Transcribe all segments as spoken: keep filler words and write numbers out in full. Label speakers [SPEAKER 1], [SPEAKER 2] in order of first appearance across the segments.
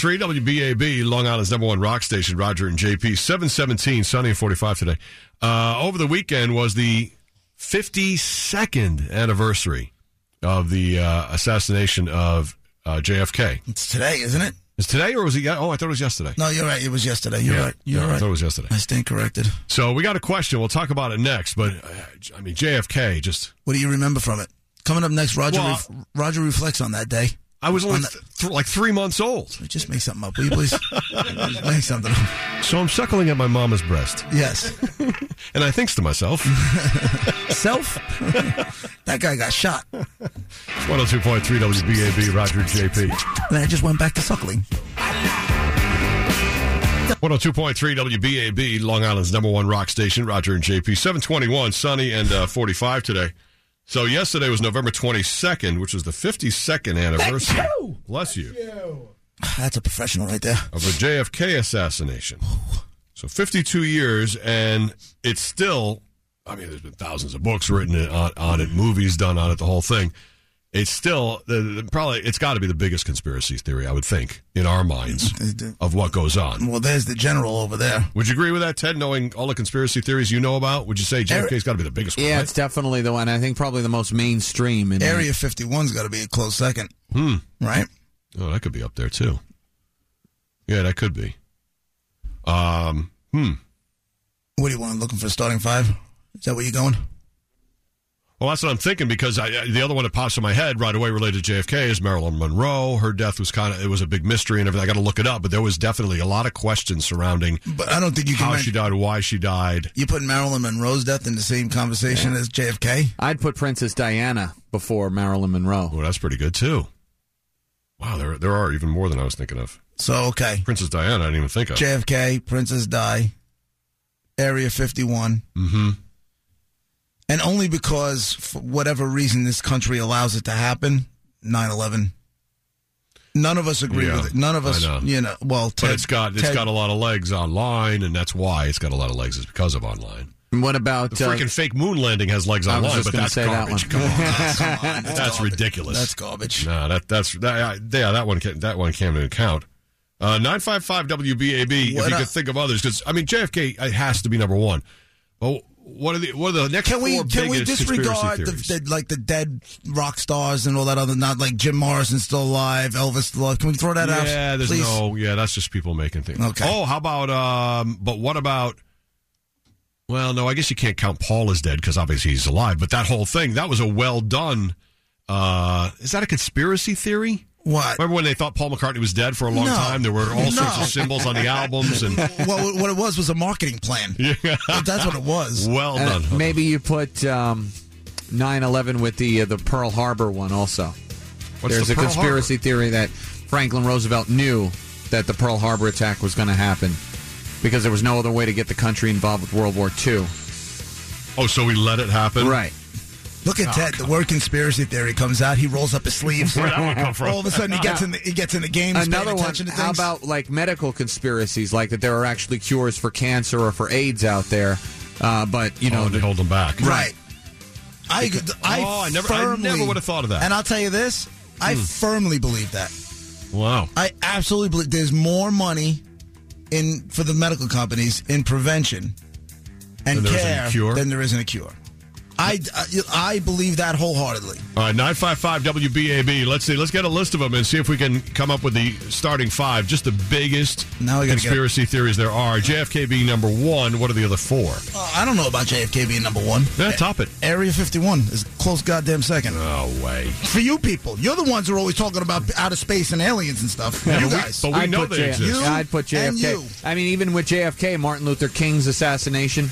[SPEAKER 1] three W B A B, Long Island's number one rock station, Roger and J P. seven seventeen, sunny and forty-five today. Uh, over the weekend was the fifty-second anniversary of the uh, assassination of uh, J F K.
[SPEAKER 2] It's today, isn't it?
[SPEAKER 1] Is today or was it? Oh, I thought it was yesterday.
[SPEAKER 2] No, you're right. It was yesterday. You're
[SPEAKER 1] yeah.
[SPEAKER 2] right. You're
[SPEAKER 1] no,
[SPEAKER 2] right.
[SPEAKER 1] I thought it was yesterday.
[SPEAKER 2] I stand corrected.
[SPEAKER 1] So we got a question. We'll talk about it next. But, uh, I mean, J F K just...
[SPEAKER 2] What do you remember from it? Coming up next, Roger
[SPEAKER 1] well,
[SPEAKER 2] ref- Roger reflects on that day.
[SPEAKER 1] I was only
[SPEAKER 2] the,
[SPEAKER 1] th- th- like three months old.
[SPEAKER 2] Just make something up, will you, please? Just make something up.
[SPEAKER 1] So I'm suckling at my mama's breast.
[SPEAKER 2] Yes.
[SPEAKER 1] And I thinks to myself...
[SPEAKER 2] Self? That guy got shot.
[SPEAKER 1] one oh two point three W B A B, Roger J P.
[SPEAKER 2] And I just went back to suckling.
[SPEAKER 1] one oh two point three W B A B, Long Island's number one rock station, Roger and J P. seven twenty-one, sunny and uh, forty-five today. So yesterday was November twenty-second, which was the fifty-second anniversary.
[SPEAKER 2] You.
[SPEAKER 1] Bless you.
[SPEAKER 2] you. That's a professional right there.
[SPEAKER 1] Of the J F K assassination. So fifty-two years, and it's still, I mean, there's been thousands of books written on, on it, movies done on it, the whole thing. It's still, the, the, probably, it's got to be the biggest conspiracy theory, I would think, in our minds, of what goes on.
[SPEAKER 2] Well, there's the general over there.
[SPEAKER 1] Would you agree with that, Ted, knowing all the conspiracy theories you know about? Would you say J F K's got to be the biggest one?
[SPEAKER 3] Yeah,
[SPEAKER 1] right?
[SPEAKER 3] it's definitely the one. I think probably the most mainstream. In
[SPEAKER 2] Area fifty-one's got to be a close second.
[SPEAKER 1] Hmm.
[SPEAKER 2] Right?
[SPEAKER 1] Oh, that could be up there, too. Yeah, that could be. Um, hmm.
[SPEAKER 2] What do you want? Looking for a starting five? Is that where you're going?
[SPEAKER 1] Well, that's what I'm thinking, because I, the other one that pops in my head right away related to J F K is Marilyn Monroe. Her death was kind of, it was a big mystery and everything. I got to look it up, but there was definitely a lot of questions surrounding
[SPEAKER 2] but I don't think you can
[SPEAKER 1] how
[SPEAKER 2] mention,
[SPEAKER 1] she died, why she died.
[SPEAKER 2] You put Marilyn Monroe's death in the same conversation yeah. as J F K?
[SPEAKER 3] I'd put Princess Diana before Marilyn Monroe.
[SPEAKER 1] Well, that's pretty good, too. Wow, there there are even more than I was thinking of.
[SPEAKER 2] So, okay.
[SPEAKER 1] Princess Diana, I didn't even think of.
[SPEAKER 2] J F K, Princess Di, Area fifty-one.
[SPEAKER 1] Mm-hmm.
[SPEAKER 2] And only because, for whatever reason, this country allows it to happen, nine eleven. None of us agree
[SPEAKER 1] yeah,
[SPEAKER 2] with it. None of us,
[SPEAKER 1] know.
[SPEAKER 2] you know, well, Ted,
[SPEAKER 1] but it's got it's
[SPEAKER 2] Ted,
[SPEAKER 1] got a lot of legs online, and that's why it's got a lot of legs, is because of online.
[SPEAKER 3] And what about
[SPEAKER 1] the freaking uh, fake moon landing has legs
[SPEAKER 3] I
[SPEAKER 1] online,
[SPEAKER 3] was just
[SPEAKER 1] but that's
[SPEAKER 3] say
[SPEAKER 1] garbage.
[SPEAKER 3] That one.
[SPEAKER 1] Come on,
[SPEAKER 2] that's, come on, that's,
[SPEAKER 1] that's
[SPEAKER 2] garbage.
[SPEAKER 1] ridiculous.
[SPEAKER 2] That's garbage.
[SPEAKER 1] No, that that's that. Yeah, that one can, that one can't even count. Uh, nine five five W B A B. What if you could think of others, because I mean J F K has to be number one. Well, what are the what are the next
[SPEAKER 2] can we,
[SPEAKER 1] four
[SPEAKER 2] can we
[SPEAKER 1] biggest
[SPEAKER 2] disregard
[SPEAKER 1] conspiracy
[SPEAKER 2] the,
[SPEAKER 1] theories?
[SPEAKER 2] the, like the dead rock stars and all that other, not like Jim Morrison still alive, Elvis still alive? Can we throw that
[SPEAKER 1] yeah,
[SPEAKER 2] out?
[SPEAKER 1] Yeah, there's
[SPEAKER 2] please?
[SPEAKER 1] no. Yeah, that's just people making things.
[SPEAKER 2] Okay.
[SPEAKER 1] Oh, how about? Um, but what about? Well, no, I guess you can't count Paul as dead because obviously he's alive. But that whole thing, that was a well done. Uh, is that a conspiracy theory?
[SPEAKER 2] What?
[SPEAKER 1] Remember when they thought Paul McCartney was dead for a long
[SPEAKER 2] no.
[SPEAKER 1] time? There were all
[SPEAKER 2] no.
[SPEAKER 1] sorts of symbols on the albums, and
[SPEAKER 2] well, what it was was a marketing plan.
[SPEAKER 1] Yeah.
[SPEAKER 2] That's what it was.
[SPEAKER 1] Well done.
[SPEAKER 3] Uh, maybe you put um, nine eleven with the uh, the Pearl Harbor one also.
[SPEAKER 1] What's
[SPEAKER 3] There's
[SPEAKER 1] the
[SPEAKER 3] a
[SPEAKER 1] Pearl
[SPEAKER 3] conspiracy
[SPEAKER 1] Harbor?
[SPEAKER 3] theory that Franklin Roosevelt knew that the Pearl Harbor attack was going to happen because there was no other way to get the country involved with World War Two.
[SPEAKER 1] Oh, so we let it happen?
[SPEAKER 3] Right.
[SPEAKER 2] Look at
[SPEAKER 1] oh,
[SPEAKER 2] Ted. The word conspiracy theory comes out. He rolls up his sleeves.
[SPEAKER 1] Where'd that one come from?
[SPEAKER 2] All of a sudden, he gets in the he gets in the game. He's
[SPEAKER 3] Another
[SPEAKER 2] paying
[SPEAKER 3] one.
[SPEAKER 2] attention to
[SPEAKER 3] How
[SPEAKER 2] things.
[SPEAKER 3] about like medical conspiracies, like that there are actually cures for cancer or for AIDS out there, uh, but you know
[SPEAKER 1] oh, they hold them back.
[SPEAKER 2] Right. I I,
[SPEAKER 1] oh, I never,
[SPEAKER 2] firmly,
[SPEAKER 1] I never would have thought of that.
[SPEAKER 2] And I'll tell you this: I
[SPEAKER 1] Hmm.
[SPEAKER 2] firmly believe that.
[SPEAKER 1] Wow.
[SPEAKER 2] I absolutely believe there's more money in for the medical companies in prevention and
[SPEAKER 1] Than there is in a
[SPEAKER 2] care
[SPEAKER 1] cure?
[SPEAKER 2] than there is in a cure. I, I, I believe that wholeheartedly.
[SPEAKER 1] All right, nine five five W B A B. Let's see. Let's get a list of them and see if we can come up with the starting five. Just the biggest
[SPEAKER 2] Now we gotta
[SPEAKER 1] conspiracy
[SPEAKER 2] get...
[SPEAKER 1] theories there are. J F K being number one. What are the other four?
[SPEAKER 2] Uh, I don't know about J F K being number one.
[SPEAKER 1] Yeah, top it.
[SPEAKER 2] Area fifty-one is a close goddamn second.
[SPEAKER 1] No way.
[SPEAKER 2] For you people. You're the ones who are always talking about outer space and aliens and stuff.
[SPEAKER 1] Yeah,
[SPEAKER 2] you
[SPEAKER 1] but we-
[SPEAKER 2] guys.
[SPEAKER 1] but we
[SPEAKER 3] I'd
[SPEAKER 1] know
[SPEAKER 3] put
[SPEAKER 1] they
[SPEAKER 3] J-
[SPEAKER 1] exist.
[SPEAKER 2] You
[SPEAKER 3] Yeah, I'd put J F K.
[SPEAKER 2] and you.
[SPEAKER 3] I mean, even with J F K, Martin Luther King's assassination.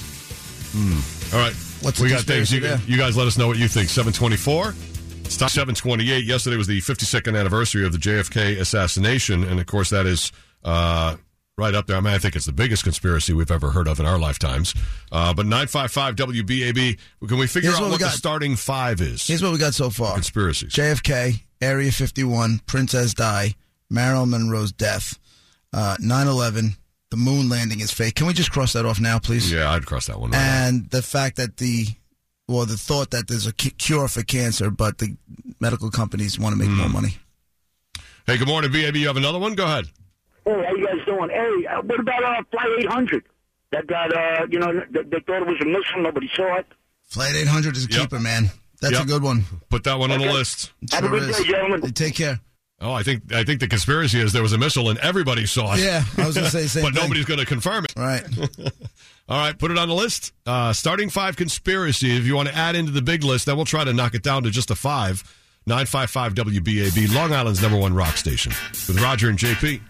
[SPEAKER 1] All right.
[SPEAKER 2] What's
[SPEAKER 1] we
[SPEAKER 2] the
[SPEAKER 1] got things.
[SPEAKER 2] conspiracy
[SPEAKER 1] You,
[SPEAKER 2] there?
[SPEAKER 1] you guys let us know what you think. seven twenty-four. It's time seven twenty-eight. Yesterday was the fifty-second anniversary of the J F K assassination. And, of course, that is uh, right up there. I mean, I think it's the biggest conspiracy we've ever heard of in our lifetimes. Uh, but nine five five W B A B, can we figure
[SPEAKER 2] Here's
[SPEAKER 1] out
[SPEAKER 2] what
[SPEAKER 1] what,
[SPEAKER 2] we
[SPEAKER 1] the
[SPEAKER 2] got.
[SPEAKER 1] starting five is?
[SPEAKER 2] Here's what we got so far.
[SPEAKER 1] Conspiracies.
[SPEAKER 2] J F K, Area fifty-one, Princess Di, Marilyn Monroe's death, uh, nine eleven, the moon landing is fake. Can we just cross that off now, please?
[SPEAKER 1] Yeah, I'd cross that one right
[SPEAKER 2] And the fact that the, well, the thought that there's a cu- cure for cancer, but the medical companies want to make
[SPEAKER 1] Mm.
[SPEAKER 2] more money.
[SPEAKER 1] Hey, good morning, B A B. You have another one? Go ahead.
[SPEAKER 4] Hey, how you guys doing? Hey, uh, what about uh, Flight eight hundred? That got, uh, you know, they, they thought it was a missile. Nobody saw it.
[SPEAKER 2] Flight eight hundred is a
[SPEAKER 1] Yep.
[SPEAKER 2] keeper, man. That's
[SPEAKER 1] Yep.
[SPEAKER 2] a good one.
[SPEAKER 1] Put that one on the
[SPEAKER 4] Okay.
[SPEAKER 1] list.
[SPEAKER 4] Have a
[SPEAKER 2] Sure
[SPEAKER 4] good
[SPEAKER 2] is.
[SPEAKER 4] day, gentlemen.
[SPEAKER 2] Hey, take care.
[SPEAKER 1] Oh, I think I think the conspiracy is there was a missile and everybody saw it.
[SPEAKER 2] Yeah, I was going to say the same
[SPEAKER 1] But
[SPEAKER 2] thing.
[SPEAKER 1] nobody's going to confirm it.
[SPEAKER 2] Right.
[SPEAKER 1] All right, put it on the list. Uh, starting five conspiracy. If you want to add into the big list, then we'll try to knock it down to just a five. nine five five W B A B, Long Island's number one rock station. With Roger and J P.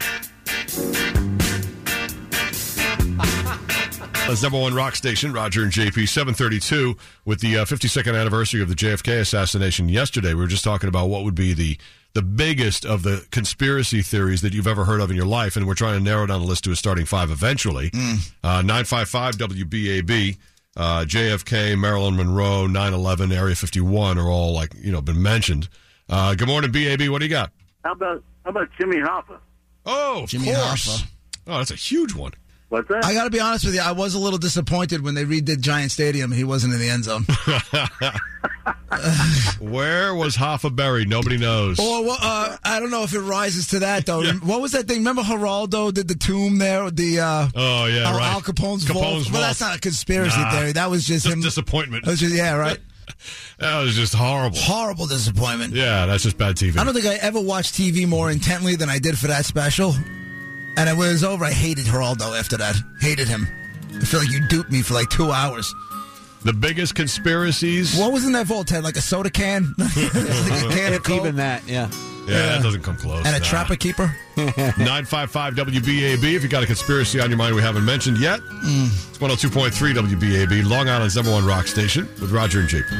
[SPEAKER 1] That's number one rock station, Roger and J P, seven thirty-two, with the uh, fifty-second anniversary of the J F K assassination yesterday. We were just talking about what would be the the biggest of the conspiracy theories that you've ever heard of in your life, and we're trying to narrow down the list to a starting five eventually. Mm. Uh, nine five five W B A B, uh, J F K, Marilyn Monroe, nine eleven, Area fifty-one are all, like, you know, been mentioned. Uh, good morning, B A B. What do you got?
[SPEAKER 4] How about how about Jimmy Hoffa?
[SPEAKER 1] Oh, of
[SPEAKER 2] Jimmy
[SPEAKER 1] course.
[SPEAKER 2] Hoffa.
[SPEAKER 1] Oh, that's a huge one.
[SPEAKER 4] What's that?
[SPEAKER 2] I got to be honest with you. I was a little disappointed when they redid Giant Stadium and he wasn't in the end zone.
[SPEAKER 1] Where was Hoffa buried? Nobody knows.
[SPEAKER 2] Or what, uh, I don't know if it rises to that, though.
[SPEAKER 1] Yeah.
[SPEAKER 2] What was that thing? Remember Geraldo did the tomb there? The uh,
[SPEAKER 1] Oh, yeah,
[SPEAKER 2] Al,
[SPEAKER 1] right.
[SPEAKER 2] Al Capone's,
[SPEAKER 1] Capone's
[SPEAKER 2] vault.
[SPEAKER 1] vault.
[SPEAKER 2] Well, that's not a conspiracy
[SPEAKER 1] Nah.
[SPEAKER 2] theory. That was just,
[SPEAKER 1] Just
[SPEAKER 2] him.
[SPEAKER 1] disappointment.
[SPEAKER 2] That was just, yeah, right.
[SPEAKER 1] That was just horrible.
[SPEAKER 2] Horrible disappointment.
[SPEAKER 1] Yeah, that's just bad T V.
[SPEAKER 2] I don't think I ever watched T V more intently than I did for that special. And when it was over, I hated Geraldo after that. Hated him. I feel like you duped me for like two hours.
[SPEAKER 1] The biggest conspiracies.
[SPEAKER 2] What was in that vault, Ted? Like a soda can? Like a can of
[SPEAKER 3] If
[SPEAKER 2] Coke?
[SPEAKER 3] even that, yeah.
[SPEAKER 1] Yeah, that doesn't come close.
[SPEAKER 2] And a
[SPEAKER 1] Nah.
[SPEAKER 2] trapper keeper?
[SPEAKER 1] nine five five W B A B. If you got a conspiracy on your mind we haven't mentioned yet, mm. It's one oh two point three W B A B, Long Island's number one rock station, with Roger and J P.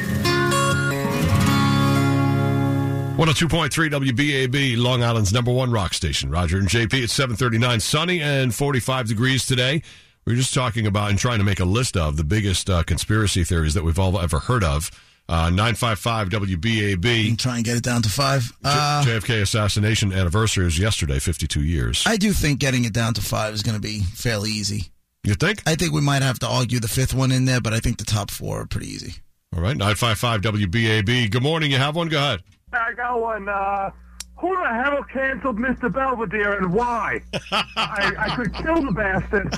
[SPEAKER 1] one oh two point three W B A B, Long Island's number one rock station. Roger and J P. It's seven thirty-nine, sunny and forty-five degrees today. We were just talking about and trying to make a list of the biggest uh, conspiracy theories that we've all ever heard of. Uh, nine five five W B A B.
[SPEAKER 2] And try and get it down to five. Uh,
[SPEAKER 1] J F K assassination anniversary was yesterday, fifty-two years.
[SPEAKER 2] I do think getting it down to five is going to be fairly easy.
[SPEAKER 1] You think?
[SPEAKER 2] I think we might have to argue the fifth one in there, but I think the top four are pretty easy.
[SPEAKER 1] All right, nine five five W B A B. Good morning. You have one? Go ahead.
[SPEAKER 5] I got one. Uh, who the hell canceled Mister Belvedere and why? I, I could kill the bastard.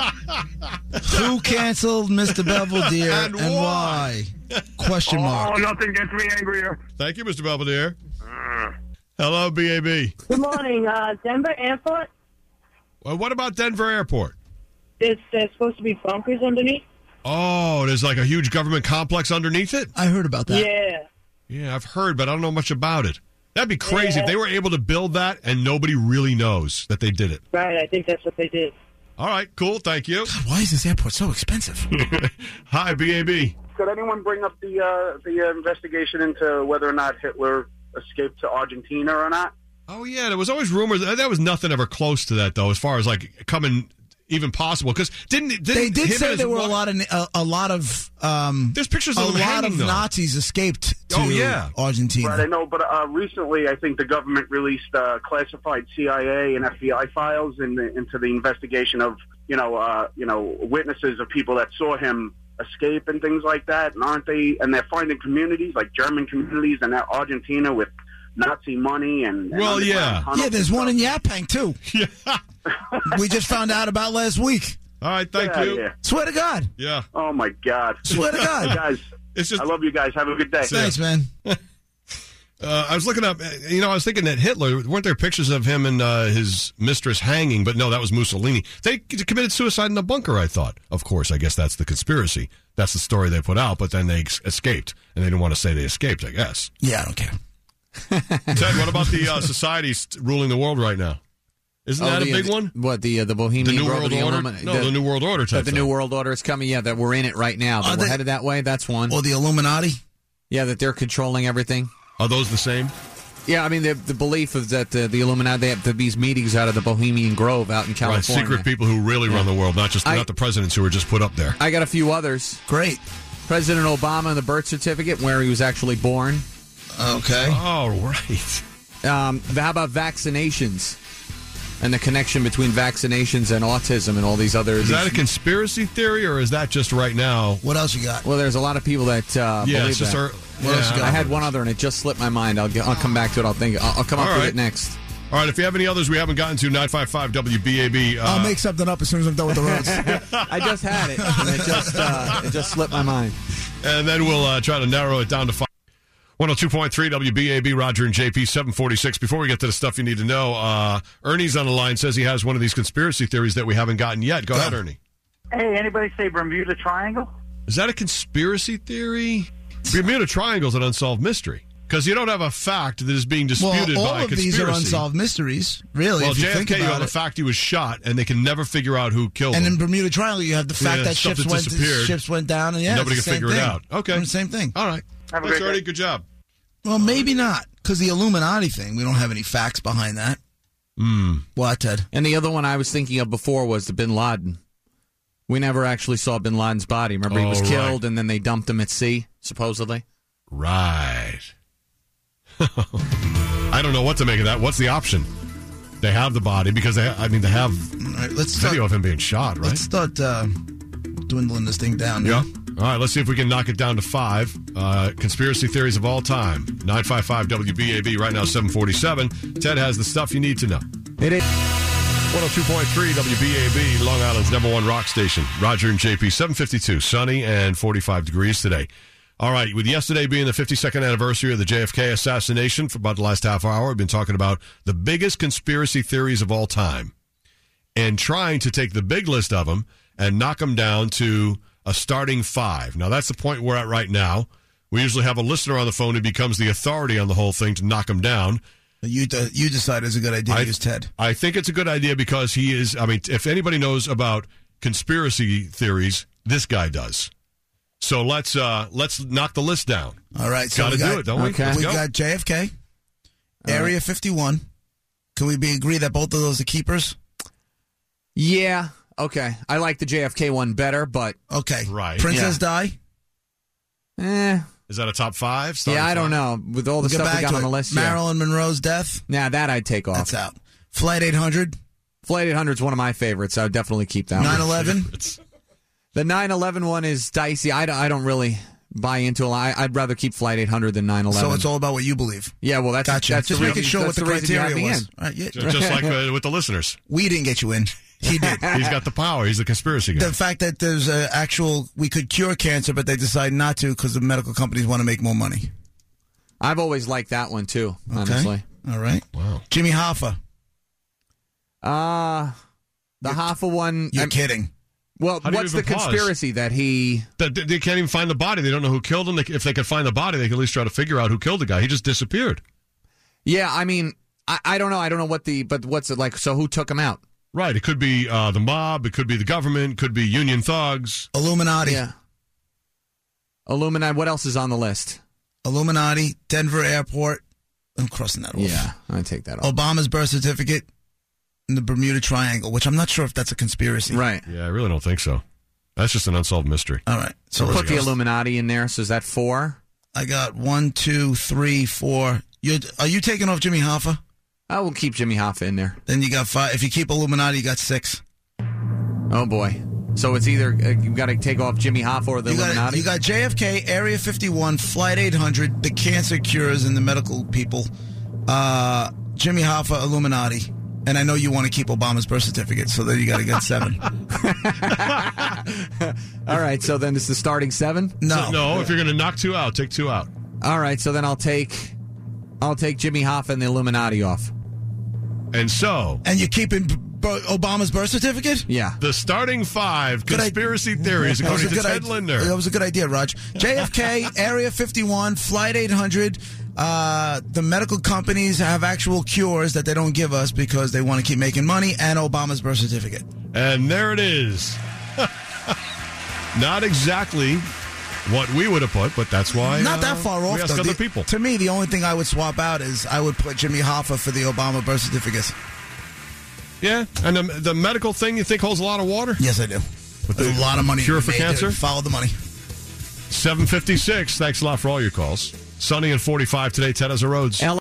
[SPEAKER 2] Who canceled Mister Belvedere
[SPEAKER 1] And
[SPEAKER 2] and,
[SPEAKER 1] why?
[SPEAKER 2] why? Question
[SPEAKER 5] Oh,
[SPEAKER 2] mark.
[SPEAKER 5] nothing gets me angrier.
[SPEAKER 1] Thank you, Mister Belvedere. Hello, B A B.
[SPEAKER 6] Good morning. Uh, Denver Airport.
[SPEAKER 1] Well, what about Denver Airport?
[SPEAKER 6] There's, there's supposed to be bunkers underneath.
[SPEAKER 1] Oh, there's like a huge government complex underneath it?
[SPEAKER 2] I heard about that.
[SPEAKER 6] Yeah.
[SPEAKER 1] Yeah, I've heard, but I don't know much about it. That'd be crazy
[SPEAKER 6] Yeah.
[SPEAKER 1] if they were able to build that and nobody really knows that they did it.
[SPEAKER 6] Right. I think that's what they did.
[SPEAKER 1] All right, cool. Thank you.
[SPEAKER 2] God, why is this airport so expensive?
[SPEAKER 1] Hi, B A B.
[SPEAKER 4] Could anyone bring up the uh, the uh, investigation into whether or not Hitler escaped to Argentina or not?
[SPEAKER 1] Oh, yeah, there was always rumors. There was nothing ever close to that, though, as far as, like, coming even possible. Because didn't, didn't
[SPEAKER 2] They did
[SPEAKER 1] him
[SPEAKER 2] say
[SPEAKER 1] and
[SPEAKER 2] there
[SPEAKER 1] his
[SPEAKER 2] were a
[SPEAKER 1] wife-
[SPEAKER 2] lot of a, a lot of um,
[SPEAKER 1] There's pictures
[SPEAKER 2] a
[SPEAKER 1] of them
[SPEAKER 2] lot
[SPEAKER 1] hanging,
[SPEAKER 2] of
[SPEAKER 1] though.
[SPEAKER 2] Nazis escaped to
[SPEAKER 1] Oh, yeah.
[SPEAKER 2] Argentina.
[SPEAKER 4] Right, I know, but uh, recently I think the government released uh, classified C I A and F B I files in the, into the investigation of you know uh, you know witnesses of people that saw him escape and things like that. And aren't they? And they're finding communities like German communities in Argentina with Nazi money and, and
[SPEAKER 1] Well,
[SPEAKER 4] underground
[SPEAKER 1] yeah.
[SPEAKER 4] tunnels
[SPEAKER 2] Yeah, there's
[SPEAKER 4] and
[SPEAKER 2] one in
[SPEAKER 4] stuff.
[SPEAKER 2] Yaphank too.
[SPEAKER 1] Yeah.
[SPEAKER 2] We just found out about last week.
[SPEAKER 1] All right, thank
[SPEAKER 4] Get outta
[SPEAKER 1] you.
[SPEAKER 4] here.
[SPEAKER 2] Swear to God.
[SPEAKER 1] Yeah.
[SPEAKER 4] Oh my God!
[SPEAKER 2] Swear to God.
[SPEAKER 4] Hey, guys,
[SPEAKER 1] It's just
[SPEAKER 4] I love you guys. Have a good day.
[SPEAKER 2] Thanks, man.
[SPEAKER 1] Uh, I was looking up, you know, I was thinking that Hitler, weren't there pictures of him and uh, his mistress hanging? But no, that was Mussolini. They committed suicide in a bunker, I thought. Of course, I guess that's the conspiracy. That's the story they put out, but then they ex- escaped. And they didn't want to say they escaped, I guess.
[SPEAKER 2] Yeah, I don't care.
[SPEAKER 1] Ted, what about the uh, societies ruling the world right now? Isn't that
[SPEAKER 3] Oh, the,
[SPEAKER 1] a big
[SPEAKER 3] the-
[SPEAKER 1] one?
[SPEAKER 3] What, the uh, the Bohemian
[SPEAKER 1] The New
[SPEAKER 3] Grove,
[SPEAKER 1] World
[SPEAKER 3] the
[SPEAKER 1] Order?
[SPEAKER 3] Illumi-
[SPEAKER 1] No, the New World Order type
[SPEAKER 3] that the
[SPEAKER 1] thing.
[SPEAKER 3] New World Order is coming. Yeah, that we're in it right now. That
[SPEAKER 2] Are
[SPEAKER 3] we're
[SPEAKER 2] they-
[SPEAKER 3] headed that way. That's one.
[SPEAKER 2] Or the Illuminati.
[SPEAKER 3] Yeah, that they're controlling everything.
[SPEAKER 1] Are those the same?
[SPEAKER 3] Yeah, I mean, the, the belief is that uh, the Illuminati, they have these meetings out of the Bohemian Grove out in
[SPEAKER 1] Right,
[SPEAKER 3] California.
[SPEAKER 1] secret people who really run the world, not just
[SPEAKER 3] I-
[SPEAKER 1] not the presidents who are just put up there.
[SPEAKER 3] I got a few others.
[SPEAKER 2] Great.
[SPEAKER 3] President Obama and the birth certificate, where he was actually born.
[SPEAKER 2] Okay.
[SPEAKER 1] Oh, right.
[SPEAKER 3] Um, how about vaccinations and the connection between vaccinations and autism and all these other...
[SPEAKER 1] Is that a conspiracy theory, or is that just right now?
[SPEAKER 2] What else you got?
[SPEAKER 3] Well, there's a lot of people that uh,
[SPEAKER 1] Yeah,
[SPEAKER 3] believe
[SPEAKER 1] it's just
[SPEAKER 3] that.
[SPEAKER 1] our,
[SPEAKER 2] What else you got?
[SPEAKER 3] I had one other, and it just slipped my mind. I'll get, I'll come back to it. I'll think. I'll, I'll come up
[SPEAKER 1] All
[SPEAKER 3] with
[SPEAKER 1] right.
[SPEAKER 3] it next.
[SPEAKER 1] All right, if you have any others we haven't gotten to, nine five five W B A B. Uh,
[SPEAKER 2] I'll make something up as soon as I'm done with the roads.
[SPEAKER 3] I just had it, and it just uh, it just slipped my mind.
[SPEAKER 1] And then we'll uh, try to narrow it down to five. one oh two point three W B A B, Roger and J P, seven forty-six. Before we get to the stuff you need to know, uh, Ernie's on the line, says he has one of these conspiracy theories that we haven't gotten yet. Go
[SPEAKER 2] Go.
[SPEAKER 1] ahead, Ernie.
[SPEAKER 7] Hey, anybody say Bermuda Triangle?
[SPEAKER 1] Is that a conspiracy theory? Bermuda Triangle is an unsolved mystery. Because you don't have a fact that is being disputed
[SPEAKER 2] well, all
[SPEAKER 1] by a
[SPEAKER 2] of
[SPEAKER 1] conspiracy.
[SPEAKER 2] these are unsolved mysteries, really.
[SPEAKER 1] Well,
[SPEAKER 2] if you
[SPEAKER 1] J F
[SPEAKER 2] think
[SPEAKER 1] K, you
[SPEAKER 2] about
[SPEAKER 1] have
[SPEAKER 2] it.
[SPEAKER 1] the fact he was shot, and they can never figure out who killed
[SPEAKER 2] And
[SPEAKER 1] him.
[SPEAKER 2] in Bermuda Triangle, you have the fact
[SPEAKER 1] Yeah,
[SPEAKER 2] that
[SPEAKER 1] stuff
[SPEAKER 2] ships
[SPEAKER 1] that
[SPEAKER 2] went
[SPEAKER 1] disappeared.
[SPEAKER 2] ships went down, and yeah,
[SPEAKER 1] Nobody
[SPEAKER 2] it's
[SPEAKER 1] can
[SPEAKER 2] the same
[SPEAKER 1] figure it
[SPEAKER 2] thing.
[SPEAKER 1] out. Okay.
[SPEAKER 2] It's the same thing.
[SPEAKER 1] All right.
[SPEAKER 7] Have a
[SPEAKER 1] Thanks,
[SPEAKER 7] great
[SPEAKER 1] Ernie.
[SPEAKER 7] day.
[SPEAKER 1] Good job.
[SPEAKER 2] Well, maybe not, because the Illuminati thing, we don't have any facts behind that.
[SPEAKER 1] Mm.
[SPEAKER 2] What, Ted?
[SPEAKER 3] And the other one I was thinking of before was the Bin Laden. We never actually saw Bin Laden's body. Remember, he was
[SPEAKER 1] Oh,
[SPEAKER 3] killed,
[SPEAKER 1] right.
[SPEAKER 3] and then they dumped him at sea, supposedly.
[SPEAKER 1] Right. I don't know what to make of that. What's the option? They have the body because they, I mean, they have
[SPEAKER 2] All right, let's start,
[SPEAKER 1] video of him being shot, right?
[SPEAKER 2] let's start uh, dwindling this thing down.
[SPEAKER 1] Yeah. All right, let's see if we can knock it down to five. Uh, conspiracy theories of all time. nine five five W B A B, right now seven forty-seven. Ted has the stuff you need to know.
[SPEAKER 3] It is.
[SPEAKER 1] one oh two point three W B A B, Long Island's number one rock station. Roger and J P, seven fifty-two, sunny and forty-five degrees today. All right, with yesterday being the fifty-second anniversary of the J F K assassination, for about the last half hour, we've been talking about the biggest conspiracy theories of all time and trying to take the big list of them and knock them down to a starting five. Now, that's the point we're at right now. We usually have a listener on the phone who becomes the authority on the whole thing to knock them down.
[SPEAKER 2] You de- you decide it's a good idea
[SPEAKER 1] I-
[SPEAKER 2] to use Ted.
[SPEAKER 1] I think it's a good idea because he is, I mean, if anybody knows about conspiracy theories, this guy does. So let's uh, let's knock the list down.
[SPEAKER 2] All right, so
[SPEAKER 1] Got to
[SPEAKER 2] we got,
[SPEAKER 1] do it, don't we?
[SPEAKER 3] Okay.
[SPEAKER 1] Let's
[SPEAKER 2] we
[SPEAKER 1] go.
[SPEAKER 2] got J F K, Area fifty-one. Can we be agree that both of those are keepers?
[SPEAKER 3] Yeah. Okay. I like the J F K one better, but
[SPEAKER 2] Okay.
[SPEAKER 1] Right.
[SPEAKER 2] Princess
[SPEAKER 3] Yeah.
[SPEAKER 2] Di.
[SPEAKER 3] eh.
[SPEAKER 1] Is that a top five? Starting
[SPEAKER 3] Yeah, I don't
[SPEAKER 1] five?
[SPEAKER 3] know. With all the
[SPEAKER 2] We'll get
[SPEAKER 3] stuff we
[SPEAKER 2] back
[SPEAKER 3] got
[SPEAKER 2] to
[SPEAKER 3] on
[SPEAKER 2] it.
[SPEAKER 3] the list, yeah.
[SPEAKER 2] Marilyn Monroe's death.
[SPEAKER 3] Nah, that I'd take off.
[SPEAKER 2] That's out. Flight eight hundred.
[SPEAKER 3] Flight eight hundred is one of my favorites. I would definitely keep that
[SPEAKER 2] nine
[SPEAKER 3] one.
[SPEAKER 2] eleven.
[SPEAKER 1] It's-
[SPEAKER 3] The nine eleven one is dicey. I don't, I don't really buy into it. I, I'd rather keep Flight eight hundred than nine eleven.
[SPEAKER 2] So it's all about what you believe.
[SPEAKER 3] yeah, well, that's
[SPEAKER 2] Gotcha.
[SPEAKER 3] that's
[SPEAKER 2] Just
[SPEAKER 3] the
[SPEAKER 2] making
[SPEAKER 3] reason,
[SPEAKER 2] sure
[SPEAKER 3] that's
[SPEAKER 2] what the,
[SPEAKER 3] the reason you have
[SPEAKER 2] criteria
[SPEAKER 3] me
[SPEAKER 2] was.
[SPEAKER 3] in.
[SPEAKER 2] All right, yeah.
[SPEAKER 1] ju- just like uh, with the listeners.
[SPEAKER 2] We didn't get you in. He did.
[SPEAKER 1] He's got the power. He's the conspiracy guy.
[SPEAKER 2] The fact that there's a actual, we could cure cancer, but they decide not to because the medical companies want to make more money.
[SPEAKER 3] I've always liked that one too.
[SPEAKER 2] Okay.
[SPEAKER 3] Honestly,
[SPEAKER 2] All right.
[SPEAKER 1] Wow.
[SPEAKER 2] Jimmy Hoffa.
[SPEAKER 3] uh the Hoffa one.
[SPEAKER 2] You're
[SPEAKER 3] I'm-
[SPEAKER 2] kidding.
[SPEAKER 3] well,
[SPEAKER 1] How do you
[SPEAKER 3] what's the
[SPEAKER 1] even pause?
[SPEAKER 3] conspiracy that he?
[SPEAKER 1] That- They, they can't even find the body. They don't know who killed him. They, if they could find the body, they can at least try to figure out who killed the guy. He just disappeared.
[SPEAKER 3] Yeah, I mean, I, I don't know. I don't know what the but what's it like? So who took him out?
[SPEAKER 1] Right. It could be uh, the mob. It could be the government. It could be union thugs.
[SPEAKER 2] Illuminati.
[SPEAKER 3] Yeah. Illuminati. What else is on the list?
[SPEAKER 2] Illuminati. Denver Airport. I'm crossing that off.
[SPEAKER 3] Yeah, I take that off.
[SPEAKER 2] Obama's birth certificate. And the Bermuda Triangle, which I'm not sure if that's a conspiracy.
[SPEAKER 3] Right.
[SPEAKER 1] Yeah, I really don't think so. That's just an unsolved mystery.
[SPEAKER 2] All right. So
[SPEAKER 3] Put
[SPEAKER 2] let's
[SPEAKER 3] the
[SPEAKER 2] go.
[SPEAKER 3] Illuminati in there. So is that four?
[SPEAKER 2] I got one, two, three, four. You're, are you taking off Jimmy Hoffa?
[SPEAKER 3] I will keep Jimmy Hoffa in there.
[SPEAKER 2] Then you got five. If you keep Illuminati, you got six.
[SPEAKER 3] Oh boy. So it's either uh, you've got to take off Jimmy Hoffa or the
[SPEAKER 2] You got,
[SPEAKER 3] Illuminati.
[SPEAKER 2] you got J F K, Area fifty-one, Flight eight hundred, the cancer cures and the medical people, uh, Jimmy Hoffa, Illuminati. And I know you want to keep Obama's birth certificate, so then you got to get seven.
[SPEAKER 3] All right. So then it's the starting seven.
[SPEAKER 2] No.
[SPEAKER 1] No, if you're going to knock two out, take two out.
[SPEAKER 3] All right. So then I'll take I'll take Jimmy Hoffa and the Illuminati off.
[SPEAKER 1] And so,
[SPEAKER 2] And you're keeping b- b- Obama's birth certificate?
[SPEAKER 3] Yeah.
[SPEAKER 1] the starting five
[SPEAKER 2] Good
[SPEAKER 1] conspiracy theories,
[SPEAKER 2] That was
[SPEAKER 1] according
[SPEAKER 2] a
[SPEAKER 1] to
[SPEAKER 2] good
[SPEAKER 1] Ted
[SPEAKER 2] idea.
[SPEAKER 1] Linder.
[SPEAKER 2] That was a good idea, Raj. J F K, Area fifty-one, Flight eight hundred. Uh, the medical companies have actual cures that they don't give us because they want to keep making money, and Obama's birth certificate.
[SPEAKER 1] And there it is. Not exactly what we would have put, but that's why
[SPEAKER 2] Not
[SPEAKER 1] uh,
[SPEAKER 2] that far off,
[SPEAKER 1] we ask
[SPEAKER 2] though.
[SPEAKER 1] other
[SPEAKER 2] The-
[SPEAKER 1] people.
[SPEAKER 2] To me, the only thing I would swap out is I would put Jimmy Hoffa for the Obama birth certificates.
[SPEAKER 1] Yeah, and the, the medical thing you think holds a lot of water?
[SPEAKER 2] Yes, I do.
[SPEAKER 1] With
[SPEAKER 2] There's
[SPEAKER 1] the
[SPEAKER 2] a lot of money.
[SPEAKER 1] cure
[SPEAKER 2] to
[SPEAKER 1] for
[SPEAKER 2] be made
[SPEAKER 1] cancer?
[SPEAKER 2] there. Follow the money.
[SPEAKER 1] seven fifty-six. Thanks a lot for all your calls. Sunny and forty-five today. Ted has a roads.
[SPEAKER 3] L-